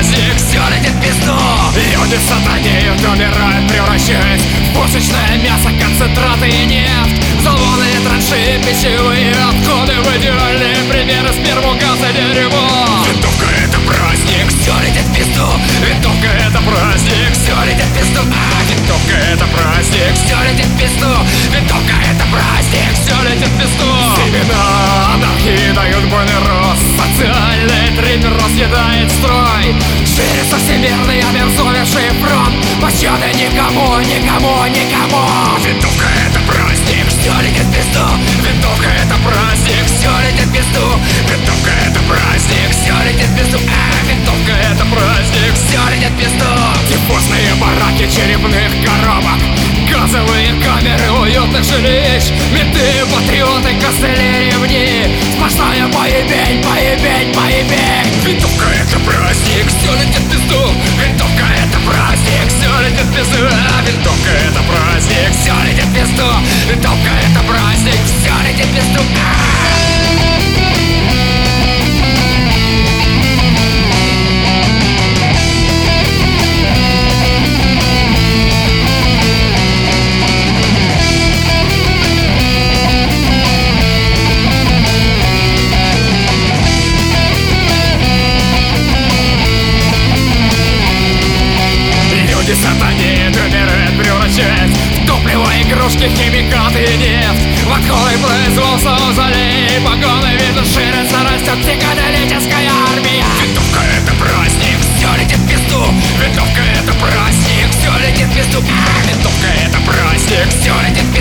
праздник, все летит в пизду. Люди сатанеют, умирают, превращаясь в пушечное мясо, концентраты и нефть. Взломанные траншеи, пищевые отходы, в идеальные примеры сперму, газа, дерьмо. Винтовка — это праздник, все летит в пизду. Винтовка — это праздник, все летит в пизду. Винтовка — это праздник, все летит в пизду. Винтовка — это праздник, все летит в пизду. Семена анархии дают буйный рост, социальный трипер разъедает строй. Ширится всемирный обезумевший фронт, пощады никому, никому, никому. Винтовка — это праздник, все летит в пизду. Винтовка — это праздник, все летит в пизду. Винтовка — это праздник, все летит в пизду. Винтовка — это праздник, все летит в пизду. Диффузные бараки черепных коробок, газовые камеры уютных жилищ, менты, патриоты, костыли, ремни. Сплошная поебень, поебень, поебень. Винтовка — это праздник, все летит в пизду. Винтовка — это праздник, все летит в пизду. Винтовка — это праздник, все летит в пизду. Винтовка — это праздник, все летит в пизду. Сатанеет, умирает, превращает в топливо, игрушки, химикаты и нефть. В отходы производства мавзолей, погоны видно ширится, растет психоделическая армия. Винтовка — это праздник, все летит в пизду. Винтовка — это праздник, все летит в пизду. Винтовка — это праздник, все летит в пизду.